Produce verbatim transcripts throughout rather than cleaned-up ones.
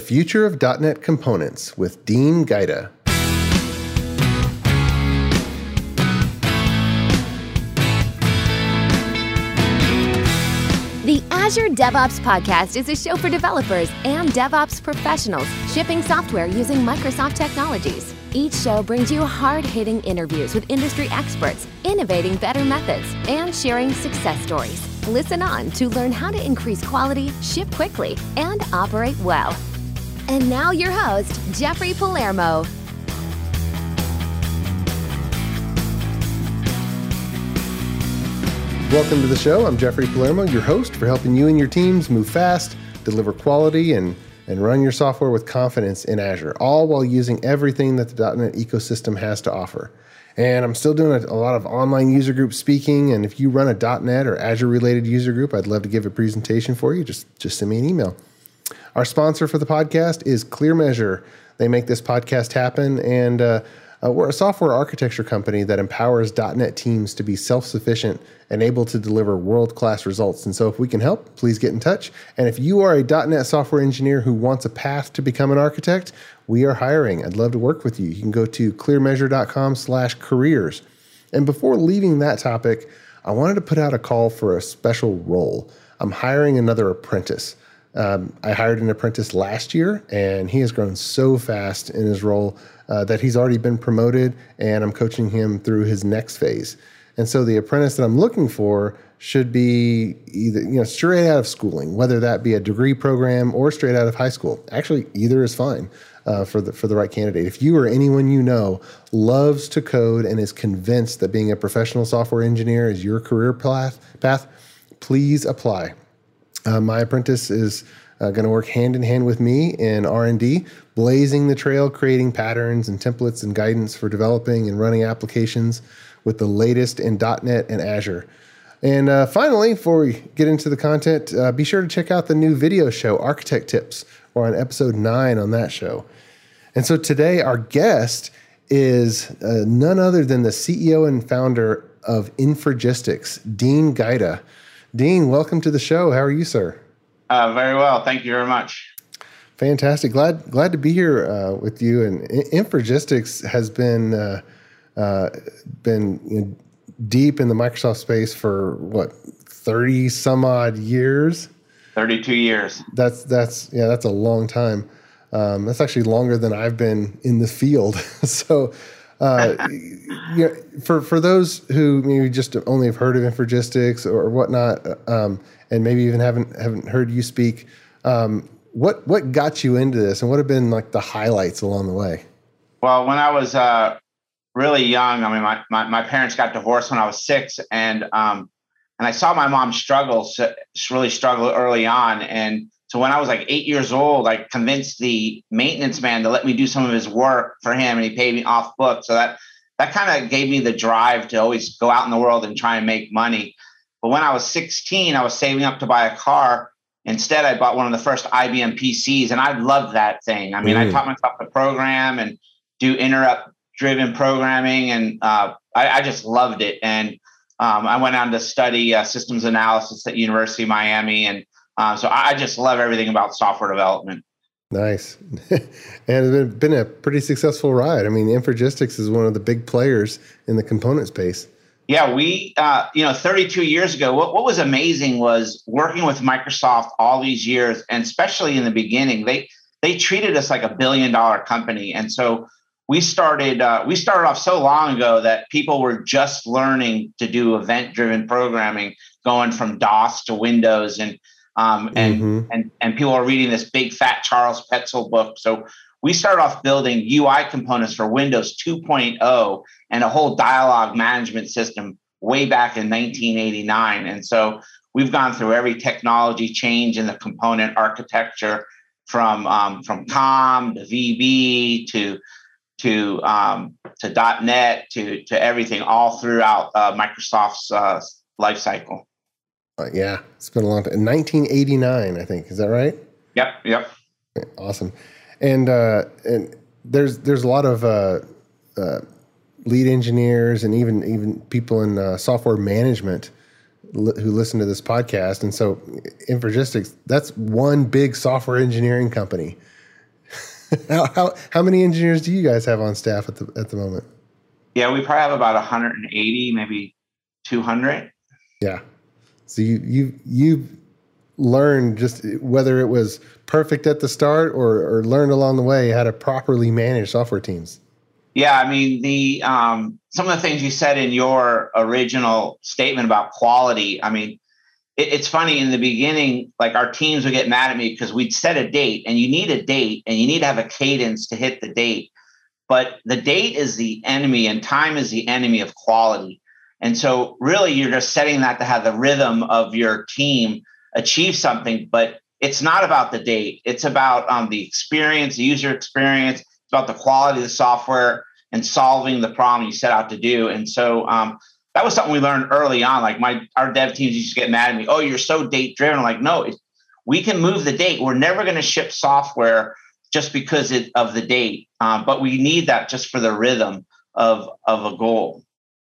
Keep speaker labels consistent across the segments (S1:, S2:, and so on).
S1: Future of dot net Components with Dean Gaida.
S2: The Azure DevOps Podcast is a show for developers and DevOps professionals shipping software using Microsoft technologies. Each show brings you hard-hitting interviews with industry experts, innovating better methods, and sharing success stories. Listen on to learn how to increase quality, ship quickly, and operate well. And now your host, Jeffrey Palermo.
S1: Welcome to the show. I'm Jeffrey Palermo, your host for helping you and your teams move fast, deliver quality, and, and run your software with confidence in Azure, all while using everything that the dot net ecosystem has to offer. And I'm still doing a, a lot of online user group speaking, and if you run a dot net or Azure-related user group, I'd love to give a presentation for you. Just, just send me an email. Our sponsor for the podcast is ClearMeasure. They make this podcast happen, and uh, uh, we're a software architecture company that empowers dot net teams to be self-sufficient and able to deliver world-class results. And so if we can help, please get in touch. And if you are a dot net software engineer who wants a path to become an architect, we are hiring. I'd love to work with you. You can go to clearmeasure.com slash careers. And before leaving that topic, I wanted to put out a call for a special role. I'm hiring another apprentice. Um, I hired an apprentice last year, and he has grown so fast in his role uh, that he's already been promoted, and I'm coaching him through his next phase. And so the apprentice that I'm looking for should be either, you know, straight out of schooling, whether that be a degree program or straight out of high school. Actually, either is fine uh, for the for the right candidate. If you or anyone you know loves to code and is convinced that being a professional software engineer is your career path, path please apply. Uh, my apprentice is uh, going to work hand in hand with me in R and D, blazing the trail, creating patterns and templates and guidance for developing and running applications with the latest in dot net and Azure. And uh, finally, before we get into the content, uh, be sure to check out the new video show, Architect Tips. We're on episode nine on that show. And so today, our guest is uh, none other than the C E O and founder of Infragistics, Dean Gaida. Dean, welcome to the show. How are you, sir?
S3: Uh, very well. Thank you very much.
S1: Fantastic. Glad glad to be here uh, with you. And Infragistics has been uh, uh, been you know, deep in the Microsoft space for what, thirty some odd years?
S3: thirty-two years.
S1: That's that's yeah, that's a long time. Um, that's actually longer than I've been in the field. so. Uh, you know, for for those who maybe just only have heard of Infragistics or whatnot, um, and maybe even haven't haven't heard you speak, um, what what got you into this, and what have been like the highlights along the way?
S3: Well, when I was uh, really young, I mean, my, my my parents got divorced when I was six, and um, and I saw my mom struggle, so, really struggle early on, and so when I was like eight years old, I convinced the maintenance man to let me do some of his work for him, and he paid me off book. So that that kind of gave me the drive to always go out in the world and try and make money. But when I was sixteen, I was saving up to buy a car. Instead, I bought one of the first I B M P Cs, and I loved that thing. I mean, mm. I taught myself to program and do interrupt-driven programming, and uh, I, I just loved it. And um, I went on to study uh, systems analysis at University of Miami, and Uh, so I just love everything about software development.
S1: Nice. And it's been a pretty successful ride. I mean, Infragistics is one of the big players in the component space.
S3: Yeah, we, uh, you know, thirty-two years ago, what, what was amazing was working with Microsoft all these years, and especially in the beginning, they they treated us like a billion dollar company. And so we started, uh, we started off so long ago that people were just learning to do event-driven programming, going from DOS to Windows, and Um, and, mm-hmm. and, and people are reading this big fat Charles Petzel book. So we started off building U I components for Windows two point oh and a whole dialogue management system way back in nineteen eighty-nine. And so we've gone through every technology change in the component architecture, from, um, from COM to V B to, to, um, to .NET to, to everything, all throughout uh, Microsoft's uh, life cycle.
S1: Uh, yeah, it's been a long time. nineteen eighty-nine, I think. Is that right?
S3: Yep, yep.
S1: Awesome. And uh, and there's there's a lot of uh, uh, lead engineers and even even people in uh, software management li- who listen to this podcast. And so Infragistics, that's one big software engineering company. how, how how many engineers do you guys have on staff at the at the moment?
S3: Yeah, we probably have about one hundred eighty, maybe two hundred.
S1: Yeah. So you you you learned just whether it was perfect at the start or or learned along the way how to properly manage software teams.
S3: Yeah, I mean the um, some of the things you said in your original statement about quality. I mean, it, it's funny in the beginning, like our teams would get mad at me because we'd set a date, and you need a date, and you need to have a cadence to hit the date. But the date is the enemy, and time is the enemy of quality. And so, really, you're just setting that to have the rhythm of your team achieve something. But it's not about the date; it's about um, the experience, the user experience. About the quality of the software and solving the problem you set out to do. And so um, that was something we learned early on. Like my our dev teams used to get mad at me. Oh, you're so date driven. I'm like, no, it, we can move the date. We're never going to ship software just because it, of the date. Um, but we need that just for the rhythm of, of a goal.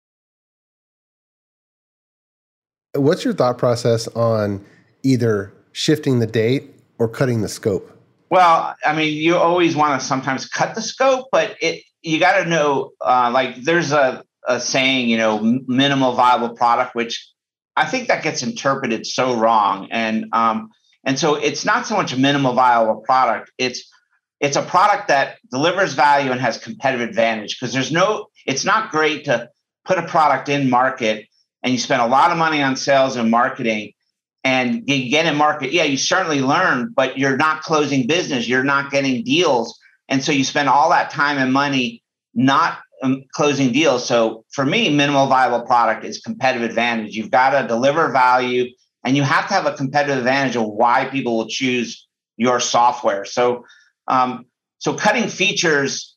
S1: What's your thought process on either shifting the date or cutting the scope?
S3: Well, I mean, you always want to sometimes cut the scope, but it you got to know, uh, like there's a, a saying, you know, minimal viable product, which I think that gets interpreted so wrong. And um, and so it's not so much a minimal viable product. It's it's a product that delivers value and has competitive advantage because there's no, it's not great to put a product in market and you spend a lot of money on sales and marketing. And you get in market, yeah, you certainly learn, but you're not closing business. You're not getting deals. And so you spend all that time and money not um, closing deals. So for me, minimal viable product is competitive advantage. You've got to deliver value and you have to have a competitive advantage of why people will choose your software. So, um, so cutting features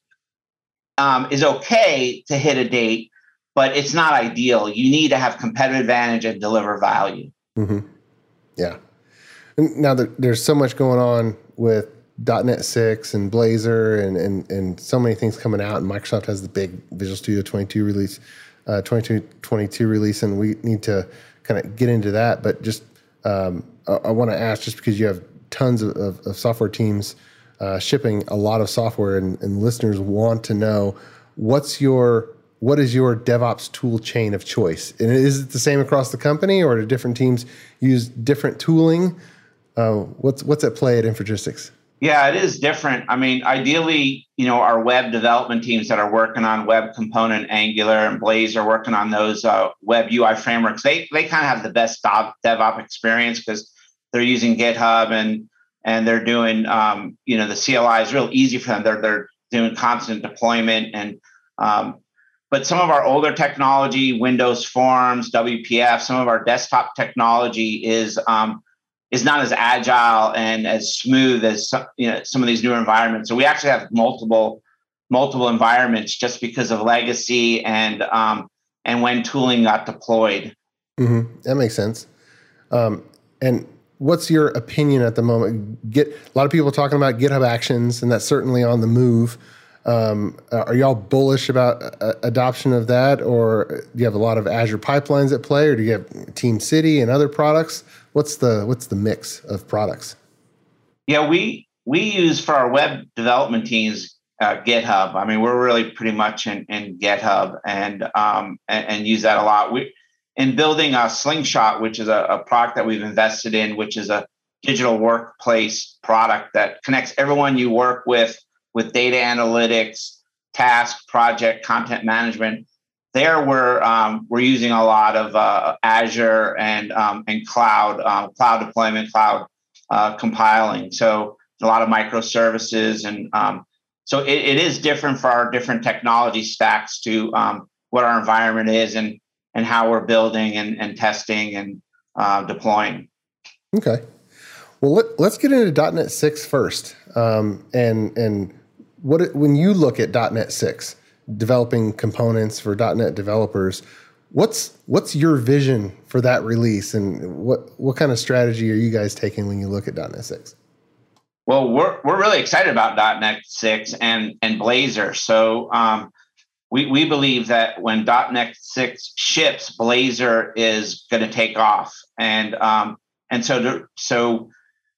S3: um, is okay to hit a date, but it's not ideal. You need to have competitive advantage and deliver value.
S1: Mm-hmm. Yeah. And now there, there's so much going on with dot net six and Blazor and, and, and so many things coming out. And Microsoft has the big Visual Studio twenty-two release, uh, twenty-two twenty-two release, and we need to kind of get into that. But just um, I, I want to ask, just because you have tons of, of, of software teams uh, shipping a lot of software, and, and listeners want to know what's your What is your DevOps tool chain of choice? And is it the same across the company, or do different teams use different tooling? Uh, what's what's at play at Infragistics?
S3: Yeah, it is different. I mean, ideally, you know, our web development teams that are working on Web Component, Angular, and Blazor, working on those uh, web U I frameworks, they they kind of have the best DevOps experience because they're using GitHub and and they're doing, um, you know, the C L I is real easy for them. They're they're doing constant deployment and um, But some of our older technology, Windows Forms, W P F, some of our desktop technology is um, is not as agile and as smooth as some, you know, some of these newer environments. So we actually have multiple multiple environments just because of legacy and um, and when tooling got deployed.
S1: Mm-hmm. That makes sense. Um, and what's your opinion at the moment? Get a lot of people talking about GitHub Actions, and that's certainly on the move. Um, are y'all bullish about uh, adoption of that, or do you have a lot of Azure pipelines at play, or do you have TeamCity and other products? What's the what's the mix of products?
S3: Yeah, we we use for our web development teams uh, GitHub. I mean, we're really pretty much in, in GitHub and, um, and and use that a lot. We in building a Slingshot, which is a, a product that we've invested in, which is a digital workplace product that connects everyone you work with with data analytics, task, project, content management. There we're um, we're using a lot of uh, Azure and um, and cloud um, cloud deployment, cloud uh, compiling. So a lot of microservices, and um, so it, it is different for our different technology stacks to um, what our environment is and and how we're building and, and testing and uh, deploying.
S1: Okay, well let, let's get into dot net six first, um, and and. What when you look at dot net six, developing components for dot net developers, what's what's your vision for that release, and what what kind of strategy are you guys taking when you look at dot net six?
S3: Well, we're we're really excited about dot net six and and Blazor. So um, we we believe that when dot net six ships, Blazor is going to take off, and um, and so to, so.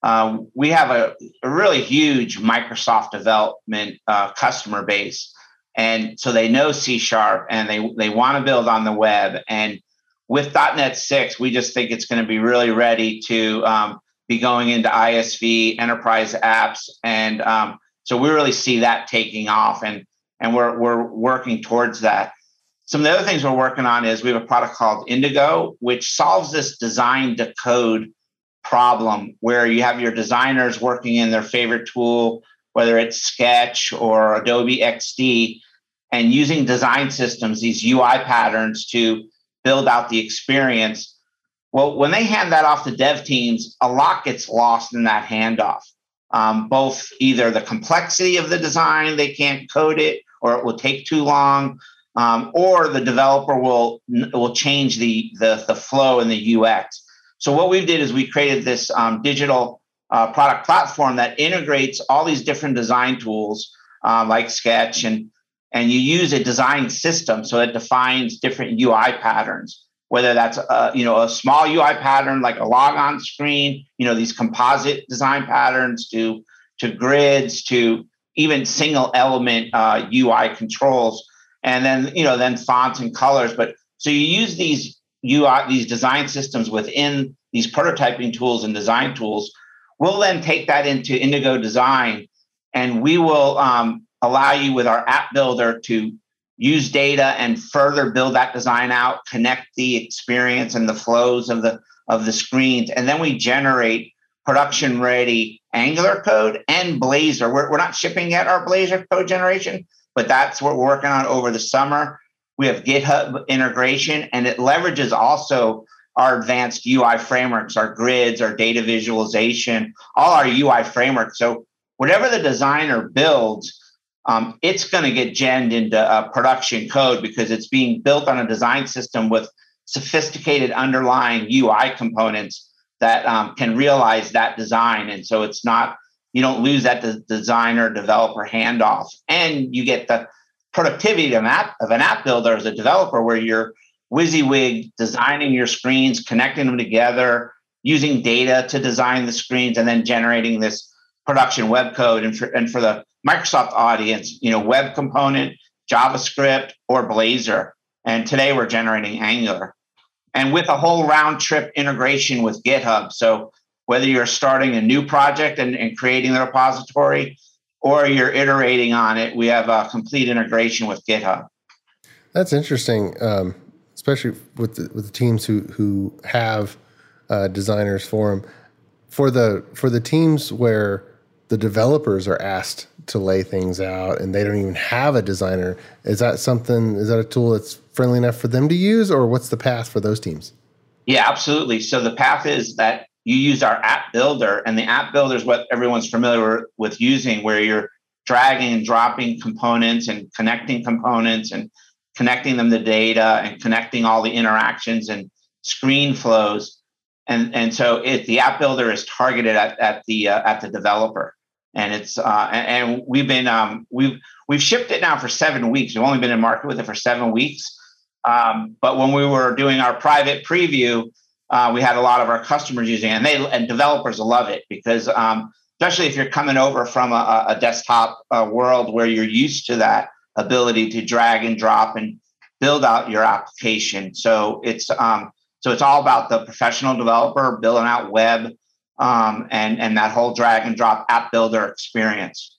S3: uh, we have a, a really huge Microsoft development uh, customer base. And so they know C Sharp and they, they want to build on the web. And with dot net six, we just think it's going to be really ready to um, be going into I S V, enterprise apps. And um, so we really see that taking off, and, and we're, we're working towards that. Some of the other things we're working on is we have a product called Indigo, which solves this design to code problem where you have your designers working in their favorite tool, whether it's Sketch or Adobe X D, and using design systems, these U I patterns to build out the experience. Well, when they hand that off to dev teams, a lot gets lost in that handoff. Um, both either the complexity of the design, they can't code it, or it will take too long, um, or the developer will will change the, the, the flow in the U X. So what we did is we created this um, digital uh, product platform that integrates all these different design tools uh, like Sketch, and, and you use a design system so it defines different U I patterns, whether that's a, you know, a small U I pattern like a logon screen, you know, these composite design patterns, to, to grids, to even single element uh, U I controls, and then, you know, then fonts and colors. But so you use these U I, these design systems within these prototyping tools and design tools. We'll then take that into Indigo Design, and we will um, allow you with our app builder to use data and further build that design out, connect the experience and the flows of the of the screens, and then we generate production ready Angular code and Blazor. We're, we're not shipping yet our Blazor code generation, but that's what we're working on over the summer. We have GitHub integration, and it leverages also our advanced U I frameworks, our grids, our data visualization, all our U I frameworks. So whatever the designer builds, um, it's going to get genned into uh, production code because it's being built on a design system with sophisticated underlying U I components that um, can realize that design. And so it's not, you don't lose that de- designer developer handoff, and you get the productivity of an app, of an app builder as a developer, where you're WYSIWYG designing your screens, connecting them together, using data to design the screens, and then generating this production web code. And for, and for the Microsoft audience, you know, web component, JavaScript, or Blazor. And today we're generating Angular. And with a whole round trip integration with GitHub. So whether you're starting a new project and, and creating the repository, or you're iterating on it, we have a complete integration with GitHub.
S1: That's interesting, um, especially with the, with the teams who who have uh, designers for them. For the for the teams where the developers are asked to lay things out and they don't even have a designer, is that something? Is that a tool that's friendly enough for them to use, or what's the path for those teams?
S3: Yeah, absolutely. So the path is that you use our app builder, and the app builder is what everyone's familiar with using, where you're dragging and dropping components and connecting components and connecting them to data and connecting all the interactions and screen flows. And, and so it, the app builder is targeted at, at the uh, at the developer. And it's uh, and, and we've been um, we've we've shipped it now for seven weeks. We've only been in market with it for seven weeks. Um, but when we were doing our private preview, Uh, we had a lot of our customers using it, and they and developers love it because, um, especially if you're coming over from a, a desktop uh, world where you're used to that ability to drag and drop and build out your application. So it's um, so it's all about the professional developer building out web um, and and that whole drag and drop app builder experience.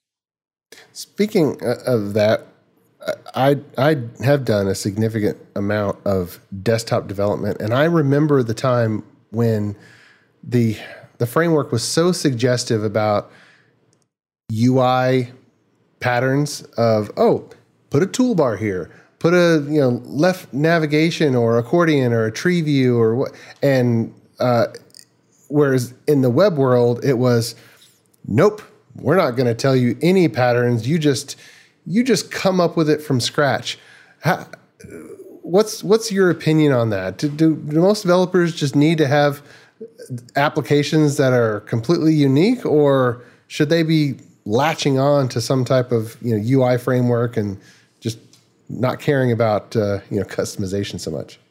S1: Speaking of that, I I have done a significant amount of desktop development, and I remember the time when the the framework was so suggestive about U I patterns of, oh, put a toolbar here, put a you know left navigation or accordion or a tree view or what, and uh, whereas in the web world it was, nope, we're not going to tell you any patterns. You just You just come up with it from scratch. How, what's what's your opinion on that? Do, do, do most developers just need to have applications that are completely unique, or should they be latching on to some type of you know U I framework and just not caring about uh, you know customization so much?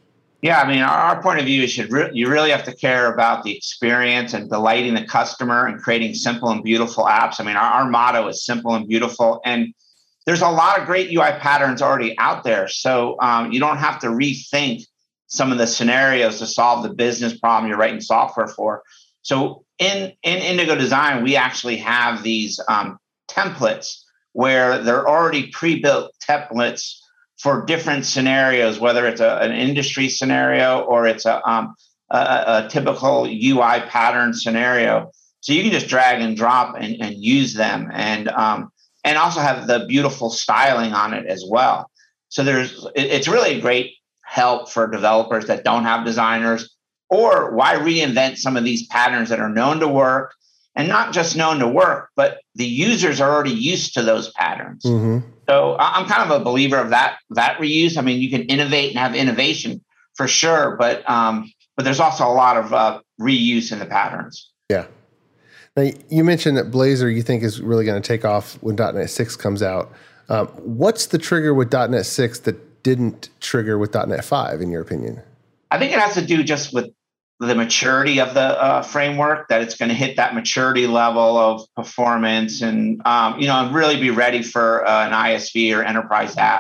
S3: Yeah, I mean, our, our point of view is should re- you really have to care about the experience and delighting the customer and creating simple and beautiful apps. I mean, our, our motto is simple and beautiful. And there's a lot of great U I patterns already out there. So um, you don't have to rethink some of the scenarios to solve the business problem you're writing software for. So in, in Indigo Design, we actually have these um, templates where they're already pre-built templates for different scenarios, whether it's a, an industry scenario or it's a, um, a, a typical U I pattern scenario. So you can just drag and drop and, and use them, and um, and also have the beautiful styling on it as well. So there's it, it's really a great help for developers that don't have designers, or why reinvent some of these patterns that are known to work, and not just known to work, but the users are already used to those patterns. Mm-hmm. So I'm kind of a believer of that that reuse. I mean, you can innovate and have innovation for sure, but um, but there's also a lot of uh, reuse in the patterns.
S1: Yeah. Now, you mentioned that Blazor you think is really going to take off when dot net six comes out. Um, what's the trigger with dot net six that didn't trigger with dot net five, in your opinion?
S3: I think it has to do just with the maturity of the uh, framework, that it's going to hit that maturity level of performance and, um, you know, really be ready for uh, an I S V or enterprise app.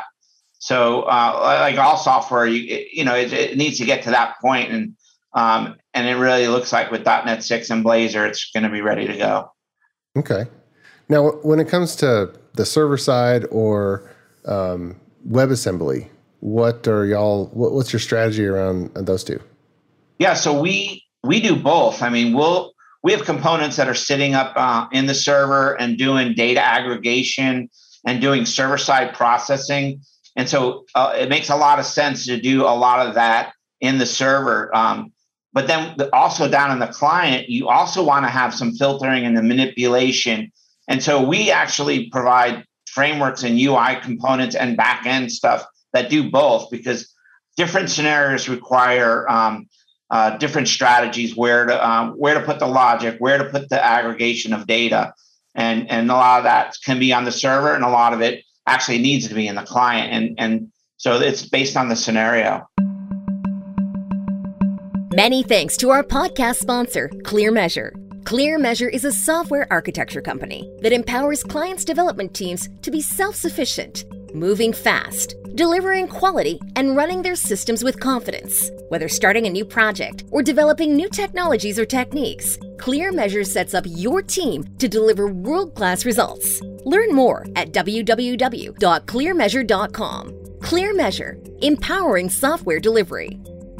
S3: So uh, like all software, you, you know, it, it needs to get to that point. And, um, and it really looks like with dot net six and Blazor, it's going to be ready to go.
S1: Okay. Now, when it comes to the server side or um, WebAssembly, what are y'all, what, what's your strategy around those two?
S3: Yeah, so we we do both. I mean, we'll we have components that are sitting up uh, in the server and doing data aggregation and doing server side processing, and so uh, it makes a lot of sense to do a lot of that in the server. Um, but then the, also down in the client, you also want to have some filtering and the manipulation, and so we actually provide frameworks and U I components and back end stuff that do both, because different scenarios require um, Uh, different strategies, where to um, where to put the logic, where to put the aggregation of data, and and a lot of that can be on the server, and a lot of it actually needs to be in the client, and and so it's based on the scenario.
S2: Many thanks to our podcast sponsor, ClearMeasure. ClearMeasure is a software architecture company that empowers clients' development teams to be self-sufficient, moving fast, delivering quality, and running their systems with confidence. Whether starting a new project or developing new technologies or techniques, ClearMeasure sets up your team to deliver world-class results. Learn more at w w w dot clear measure dot com. ClearMeasure, empowering software delivery.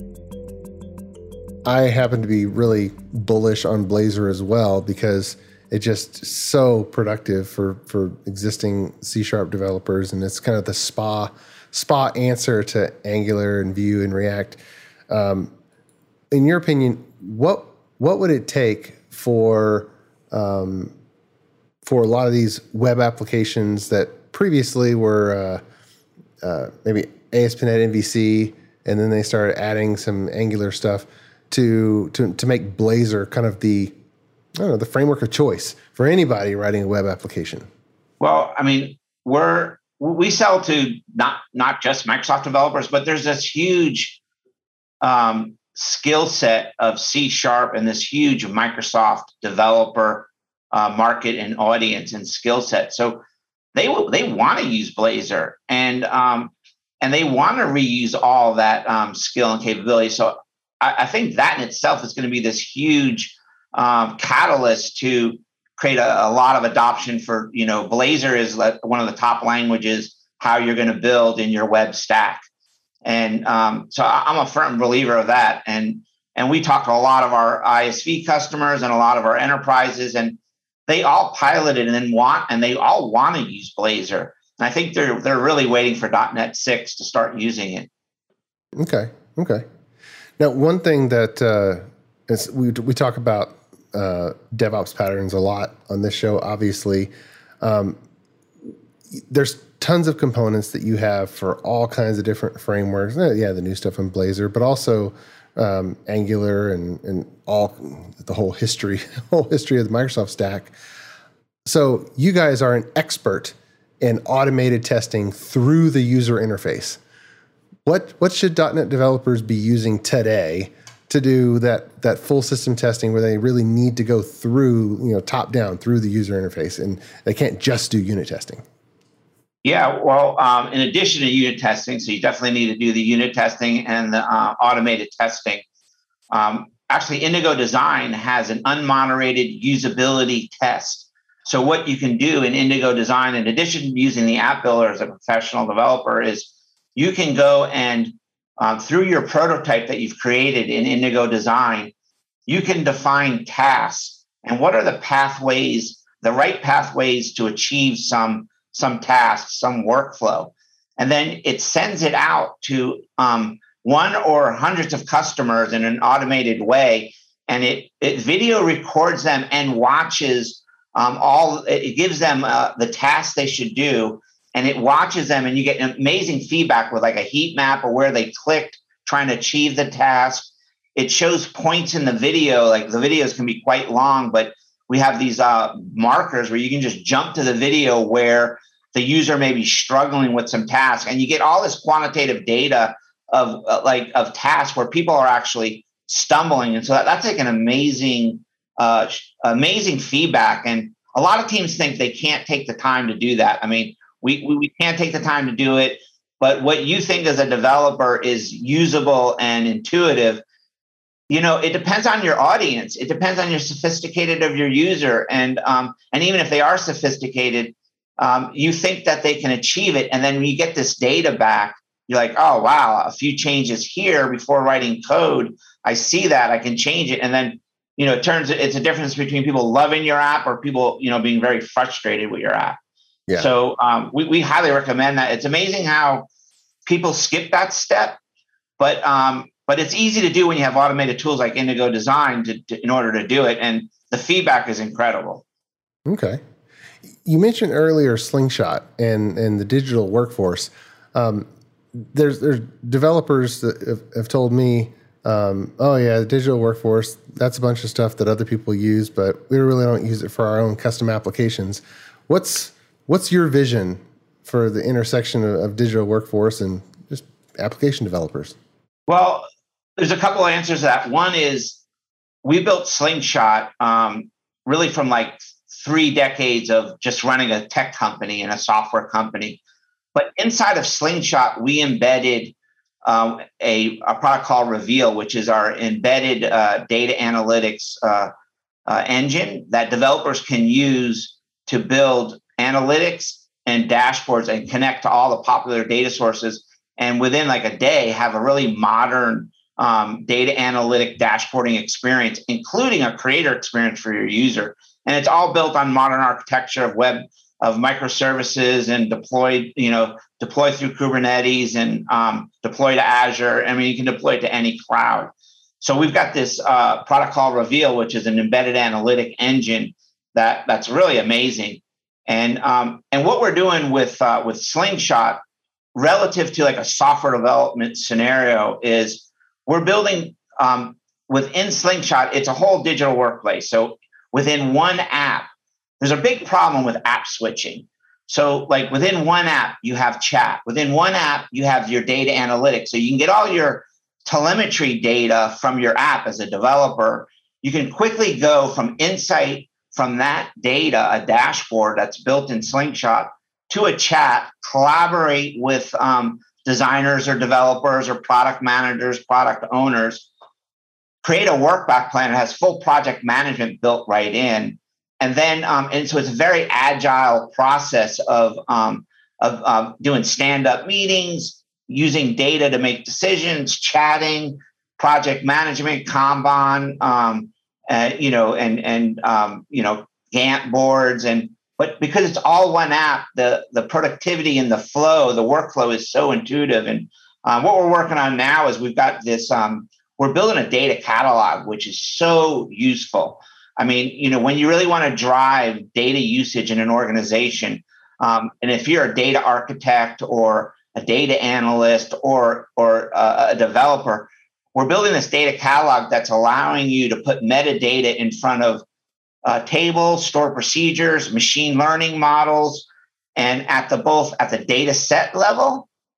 S1: I happen to be really bullish on Blazor as well, because it's just so productive for, for existing C Sharp developers, and it's kind of the spa spa answer to Angular and Vue and React. Um, in your opinion, what what would it take for um, for a lot of these web applications that previously were uh, uh, maybe A S P dot net M V C, and then they started adding some Angular stuff to to to make Blazor kind of the I don't know, the framework of choice for anybody writing a web application?
S3: Well, I mean, we're we sell to not not just Microsoft developers, but there's this huge um, skill set of C Sharp and this huge Microsoft developer uh, market and audience and skill set. So they they want to use Blazor, and um, and they want to reuse all that um, skill and capability. So I, I think that in itself is going to be this huge Um, catalyst to create a, a lot of adoption for, you know, Blazor is like one of the top languages, how you're going to build in your web stack. And um, so I'm a firm believer of that. And, and we talk to a lot of our I S V customers and a lot of our enterprises, and they all pilot it and then want, and they all want to use Blazor. And I think they're, they're really waiting for dot net six to start using it.
S1: Okay. Okay. Now, one thing that uh, is we, we talk about Uh, DevOps patterns a lot on this show, obviously. Um, there's tons of components that you have for all kinds of different frameworks. Uh, yeah, the new stuff in Blazor, but also um, Angular and, and all the whole history, whole history of the Microsoft stack. So you guys are an expert in automated testing through the user interface. What what should .dot net developers be using today to do that that full system testing where they really need to go through, you know, top down through the user interface, and they can't just do unit testing?
S3: Yeah, well, um, in addition to unit testing, so you definitely need to do the unit testing and the uh, automated testing. Um, actually, Indigo Design has an unmoderated usability test. So what you can do in Indigo Design, in addition to using the app builder as a professional developer, is you can go and um, through your prototype that you've created in Indigo Design, you can define tasks and what are the pathways, the right pathways to achieve some some tasks, some workflow. And then it sends it out to um, one or hundreds of customers in an automated way. And it, it video records them and watches um, all, it gives them uh, the tasks they should do. And it watches them, and you get amazing feedback with like a heat map or where they clicked trying to achieve the task. It shows points in the video, like the videos can be quite long, but we have these uh, markers where you can just jump to the video where the user may be struggling with some task, and you get all this quantitative data of uh, like of tasks where people are actually stumbling. And so that, that's like an amazing, uh, amazing feedback. And a lot of teams think they can't take the time to do that. I mean, we, we, we can't take the time to do it, but what you think as a developer is usable and intuitive. You know, it depends on your audience. It depends on your sophisticated of your user. And, um, and even if they are sophisticated, um, you think that they can achieve it. And then when you get this data back, you're like, oh, wow, a few changes here before writing code. I see that, I can change it. And then, you know, it turns, it's a difference between people loving your app or people, you know, being very frustrated with your app. Yeah. So um, we, we highly recommend that. It's amazing how people skip that step, but, um, But it's easy to do when you have automated tools like Indigo Design to, to, in order to do it. And the feedback is incredible.
S1: Okay. You mentioned earlier Slingshot and, and the digital workforce. Um, there's there's developers that have, have told me, um, oh, yeah, the digital workforce, that's a bunch of stuff that other people use, but we really don't use it for our own custom applications. What's what's your vision for the intersection of, of digital workforce and just application developers?
S3: Well, there's a couple of answers to that. One is we built Slingshot um, really from like three decades of just running a tech company and a software company. But inside of Slingshot, we embedded um, a, a product called Reveal, which is our embedded uh, data analytics uh, uh, engine that developers can use to build analytics and dashboards and connect to all the popular data sources. And within like a day, have a really modern um, data analytic dashboarding experience, including a creator experience for your user. And it's all built on modern architecture of web, of microservices and deployed, you know, deploy through Kubernetes and um, deploy to Azure. I mean, you can deploy it to any cloud. So we've got this uh, product called Reveal, which is an embedded analytic engine that that's really amazing. And um, and what we're doing with uh, with Slingshot relative to like a software development scenario is we're building um, within Slingshot, it's a whole digital workplace. So within one app, there's a big problem with app switching. So like within one app, you have chat. Within one app, you have your data analytics. So you can get all your telemetry data from your app as a developer. You can quickly go from insight from that data, a dashboard that's built in Slingshot, to a chat, collaborate with um, designers or developers or product managers, product owners, create a work back plan that has full project management built right in. And then, um, and so it's a very agile process of, um, of uh, doing stand-up meetings, using data to make decisions, chatting, project management, Kanban, um, uh, you know, and, and um, you know, Gantt boards. And But because it's all one app, the, the productivity and the flow, the workflow is so intuitive. And um, what we're working on now is we've got this, um, we're building a data catalog, which is so useful. I mean, you know, when you really want to drive data usage in an organization, um, and if you're a data architect or a data analyst or, or a, a developer, we're building this data catalog that's allowing you to put metadata in front of Uh, tables, store procedures, machine learning models, and at the both at the data set level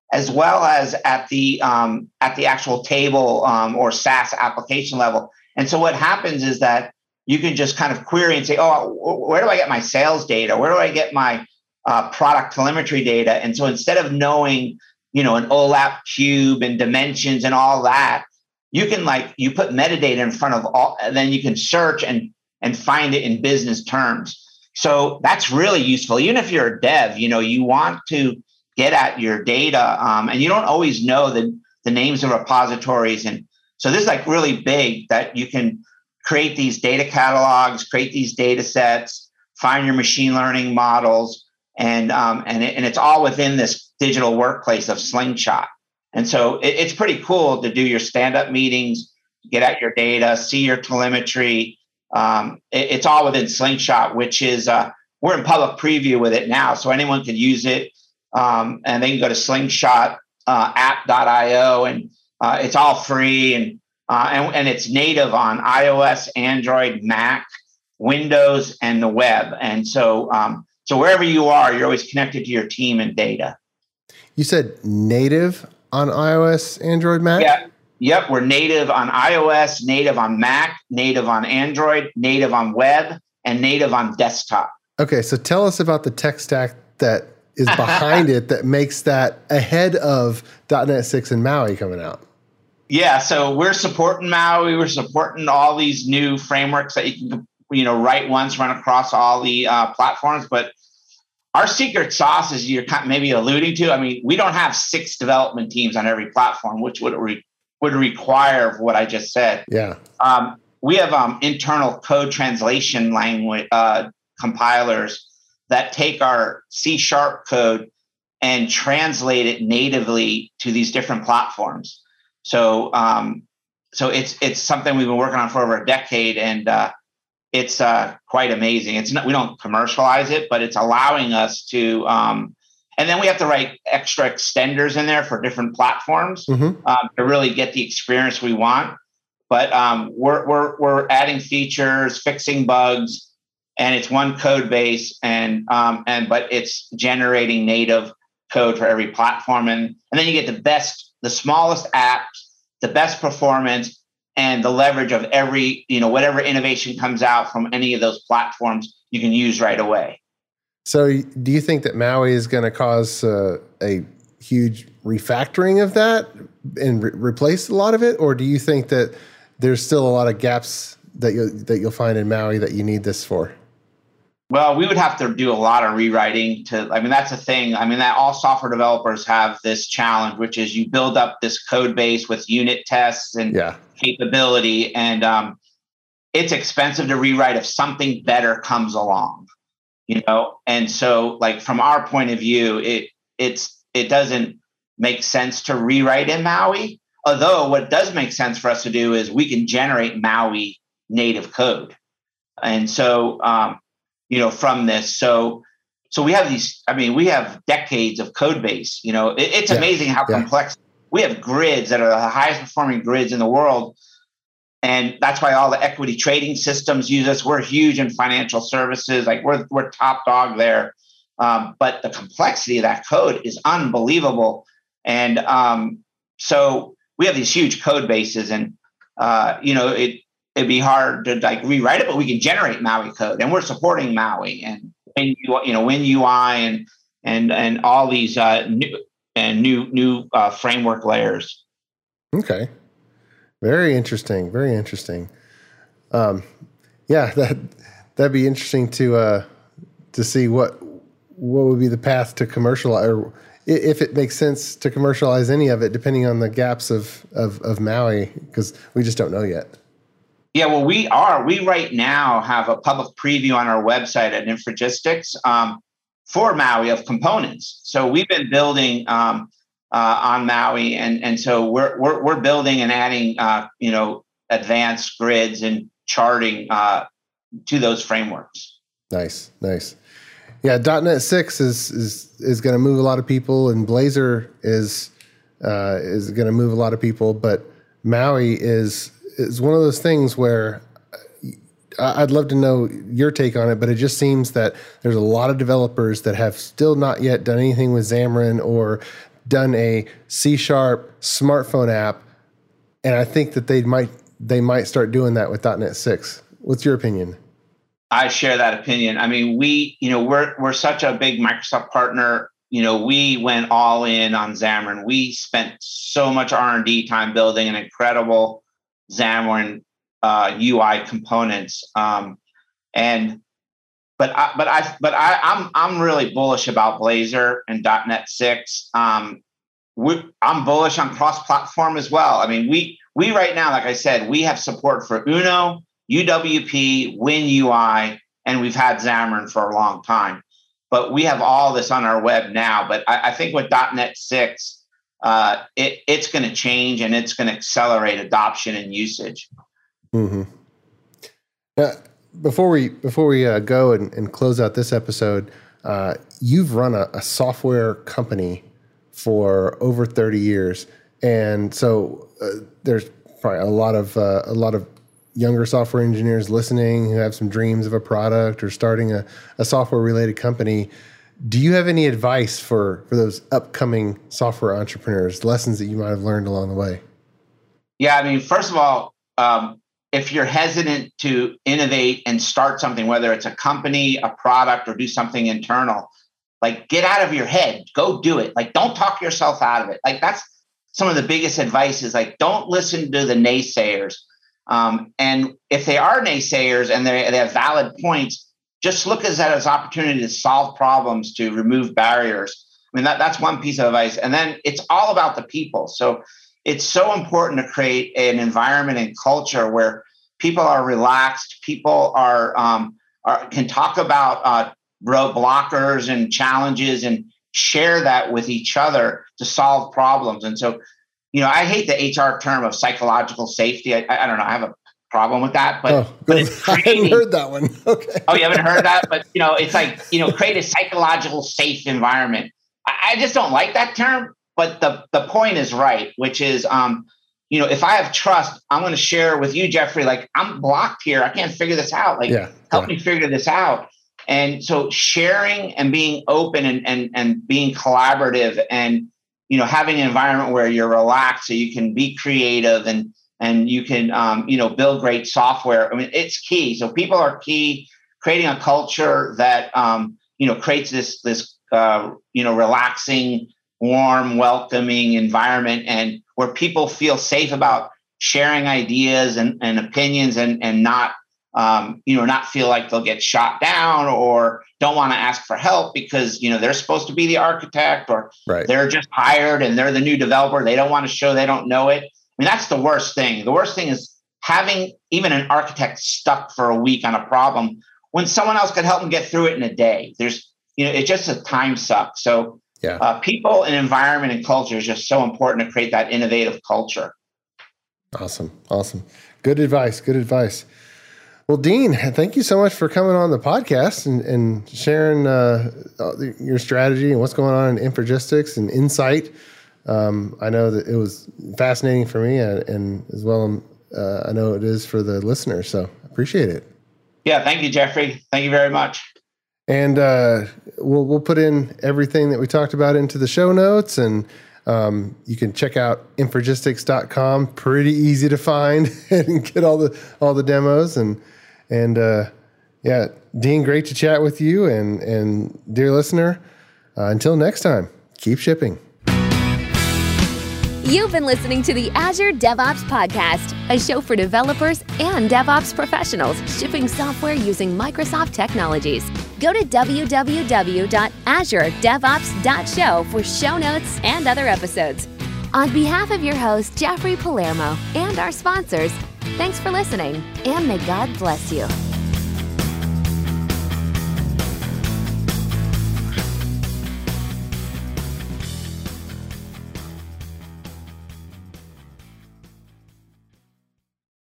S3: as well as at the um, at the actual table um, or SaaS application level. And so what happens is that you can just kind of query and say, oh, where do I get my sales data? Where do I get my uh, product telemetry data? And so instead of knowing, you know, an O LAP cube and dimensions and all that, you can like, you put metadata in front of all, and then you can search and, and find it in business terms. So that's really useful. Even if you're a dev, you know, you want to get at your data um, and you don't always know the, the names of repositories. And so this is like really big that you can create these data catalogs, create these data sets, find your machine learning models, and um, and, it, and it's all within this digital workplace of Slingshot. And so it, it's pretty cool to do your stand-up meetings, get at your data, see your telemetry. Um, it, it's all within Slingshot, which is, uh, we're in public preview with it now, so anyone can use it. Um, and they can go to slingshot app dot io, and uh, it's all free. And Uh, and, and it's native on iOS, Android, Mac, Windows, and the web. And so, um, so wherever you are, you're always connected to your team and data.
S1: You said native on iOS, Android, Mac?
S3: Yeah. Yep. We're native on iOS, native on Mac, native on Android, native on web, and native on desktop.
S1: Okay. So tell us about the tech stack that is behind it that makes that ahead of dot net six and Maui coming out.
S3: Yeah, so we're supporting Maui. We're supporting all these new frameworks that you can, you know, write once, run across all the uh, platforms. But our secret sauce, as you're maybe alluding to, I mean, we don't have six development teams on every platform, which would re- would require what I just said.
S1: Yeah,
S3: um, we have um, internal code translation language uh, compilers that take our C sharp code and translate it natively to these different platforms. So, um, so it's it's something we've been working on for over a decade, and uh, it's uh, quite amazing. It's not, we don't commercialize it, but it's allowing us to. Um, and then we have to write extra extenders in there for different platforms mm-hmm. um, to really get the experience we want. But um, we're we're we're adding features, fixing bugs, and it's one code base, and um, and but it's generating native code for every platform, and and then you get the best. The smallest apps, the best performance, and the leverage of every, you know, whatever innovation comes out from any of those platforms, you can use right away.
S1: So do you think that Maui is going to cause uh, a huge refactoring of that and re- replace a lot of it? Or do you think that there's still a lot of gaps that you'll, that you'll find in Maui that you need this for?
S3: Well, we would have to do a lot of rewriting to, I mean, that's the thing. I mean, that all software developers have this challenge, which is you build up this code base with unit tests and yeah. capability. And um, it's expensive to rewrite if something better comes along, you know? And so like from our point of view, it it's it doesn't make sense to rewrite in Maui. Although what does make sense for us to do is we can generate Maui native code. And so, um, you know, from this. So, so we have these, I mean, we have decades of code base, you know, it, it's yeah. amazing how yeah. complex. We have grids that are the highest performing grids in the world. And that's why all the equity trading systems use us. We're huge in financial services. Like we're, we're top dog there. Um, but the complexity of that code is unbelievable. And um, so we have these huge code bases, and, uh, you know, it, it'd be hard to like rewrite it, but we can generate Maui code, and we're supporting Maui and Win, you know, Win U I and and and all these uh, new and new new uh, framework layers.
S1: Okay, very interesting. Very interesting. Um, yeah, that that'd be interesting to uh, to see what what would be the path to commercialize, or if it makes sense to commercialize any of it, depending on the gaps of of, of Maui, because we just don't know yet.
S3: Yeah, well, we are. We right now have a public preview on our website at Infragistics um, for Maui of components. So we've been building um, uh, on Maui, and and so we're we're we're building and adding uh, you know advanced grids and charting uh, to those frameworks.
S1: Nice, nice. Yeah, dot net six is is is going to move a lot of people, and Blazor is uh, is going to move a lot of people, but Maui is. It's one of those things where I'd love to know your take on it, but it just seems that there's a lot of developers that have still not yet done anything with Xamarin or done a C Sharp smartphone app, and I think that they might they might start doing that with .NET six. What's your opinion?
S3: I share that opinion. I mean, we, you know, we're we're such a big Microsoft partner. You know, we went all in on Xamarin. We spent so much R and D time building an incredible Xamarin uh, U I components. Um, and but I, but I but I, I'm I'm really bullish about Blazor and .NET six. Um, we, I'm bullish on cross-platform as well. I mean, we we right now, like I said, we have support for Uno, U W P, WinUI, and we've had Xamarin for a long time. But we have all this on our web now. But I, I think with .NET six, uh, it, it's going to change and it's going to accelerate adoption and usage.
S1: Mm-hmm. Uh, before we before we uh, go and, and close out this episode, uh, you've run a, a software company for over thirty years, and so uh, there's probably a lot of uh, a lot of younger software engineers listening who have some dreams of a product or starting a, a software related company. Do you have any advice for, for those upcoming software entrepreneurs, lessons that you might have learned along the way?
S3: Yeah, I mean, first of all, um, if you're hesitant to innovate and start something, whether it's a company, a product, or do something internal, like get out of your head, go do it. Like, don't talk yourself out of it. Like, that's some of the biggest advice is like, don't listen to the naysayers. Um, and if they are naysayers and they they have valid points, just look at that as opportunity to solve problems, to remove barriers. I mean, that, that's one piece of advice. And then it's all about the people. So it's so important to create an environment and culture where people are relaxed, people are, um, are can talk about uh, roadblockers and challenges and share that with each other to solve problems. And so, you know, I hate the H R term of psychological safety. I, I don't know. I have a problem with that, but,
S1: oh,
S3: but it's creating,
S1: I haven't heard that one. Okay.
S3: Oh, you haven't heard that? But, you know, it's like, you know, create a psychological safe environment. I, I just don't like that term, but the, the point is right, which is, um, you know, if I have trust, I'm going to share with you, Jeffrey, like I'm blocked here. I can't figure this out. Like,
S1: yeah,
S3: help
S1: yeah.
S3: me figure this out. And so sharing and being open and, and, and being collaborative and, you know, having an environment where you're relaxed so you can be creative and, and you can, um, you know, build great software. I mean, it's key. So people are key, creating a culture that, um, you know, creates this, this, uh, you know, relaxing, warm, welcoming environment and where people feel safe about sharing ideas and, and opinions and, and not, um, you know, not feel like they'll get shot down or don't want to ask for help because, you know, they're supposed to be the architect or
S1: right.
S3: they're just hired and they're the new developer. They don't want to show they don't know it. I mean, that's the worst thing. The worst thing is having even an architect stuck for a week on a problem when someone else could help them get through it in a day. There's, you know, it's just a time suck. So
S1: yeah.
S3: uh, people and environment and culture is just so important to create that innovative culture.
S1: Awesome. Awesome. Good advice. Good advice. Well, Dean, thank you so much for coming on the podcast and, and sharing uh, your strategy and what's going on in Infragistics and Insight. Um, I know that it was fascinating for me and, and as well, uh, I know it is for the listeners. So appreciate it.
S3: Yeah. Thank you, Jeffrey. Thank you very much.
S1: And uh, we'll we'll put in everything that we talked about into the show notes, and um, you can check out infragistics dot com. Pretty easy to find and get all the all the demos. And and uh, yeah, Dean, great to chat with you. And and dear listener, uh, until next time, keep shipping.
S2: You've been listening to the Azure DevOps Podcast, a show for developers and DevOps professionals shipping software using Microsoft technologies. Go to w w w dot azure devops dot show for show notes and other episodes. On behalf of your host, Jeffrey Palermo, and our sponsors, thanks for listening, and may God bless you.